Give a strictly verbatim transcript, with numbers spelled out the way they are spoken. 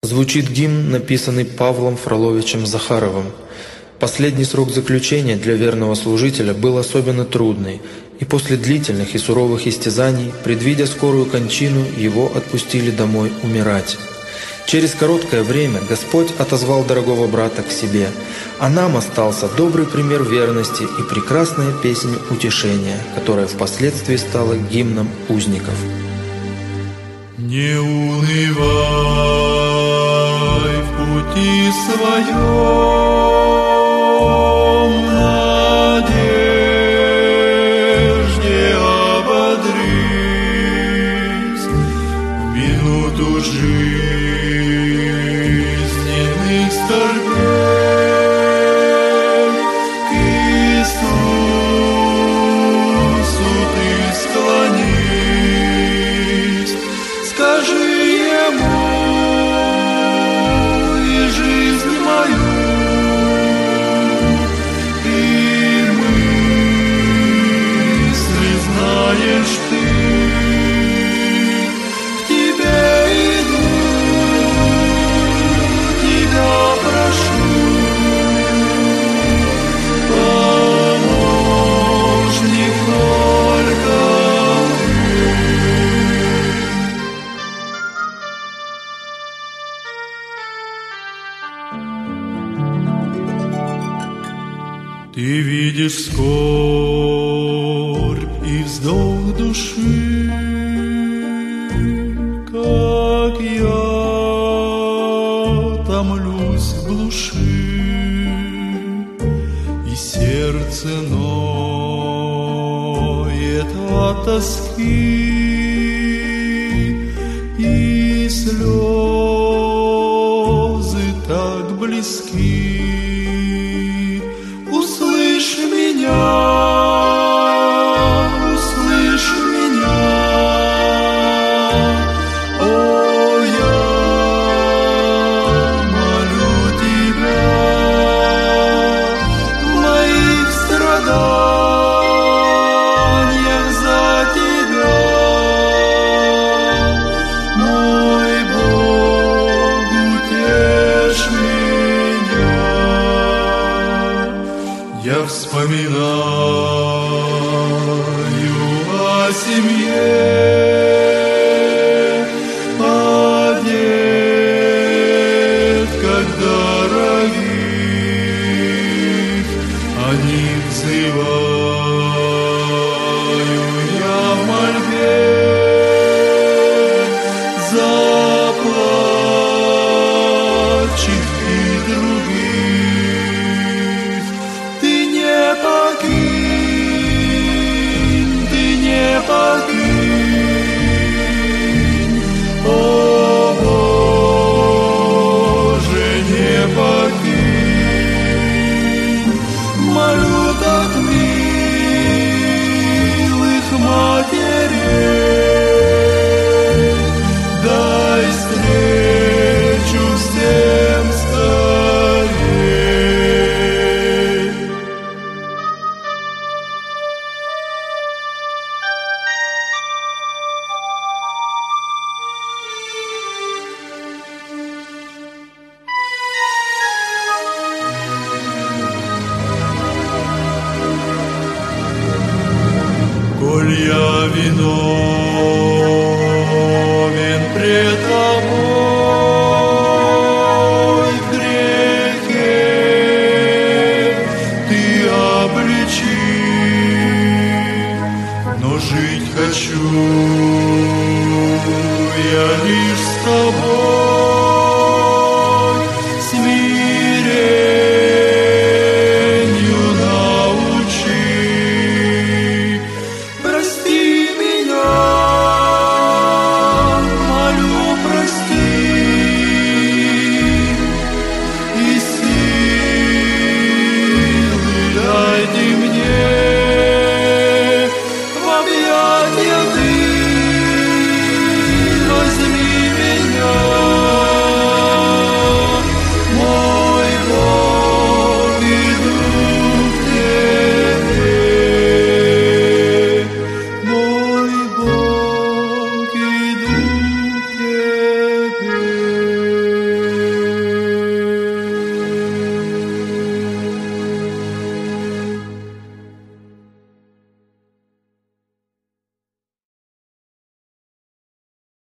Звучит гимн, написанный Павлом Фроловичем Захаровым. Последний срок заключения для верного служителя был особенно трудный, и после длительных и суровых истязаний, предвидя скорую кончину, его отпустили домой умирать. Через короткое время Господь отозвал дорогого брата к себе, а нам остался добрый пример верности и прекрасная песнь утешения, которая впоследствии стала гимном узников. Не унывай в пути своем, надежде ободрись в минуту жизненных скорбей. К Иисусу ты склонись, скажи Ему и жизнь мою, и мысли знаешь ты, к Тебе иду, Тебя прошу, помощник только Ты видишь скорбь и вздох души, как я томлюсь в глуши, и сердце ноет от тоски, и слезы так близки. Услышь меня, услышь меня, о, я молю Тебя, в моих страданиях за Тебя, мой Бог, утешь меня. Я вспоминаю о семье, о детках дорогих, о них взываю я в мольбе, заплачь их и друг.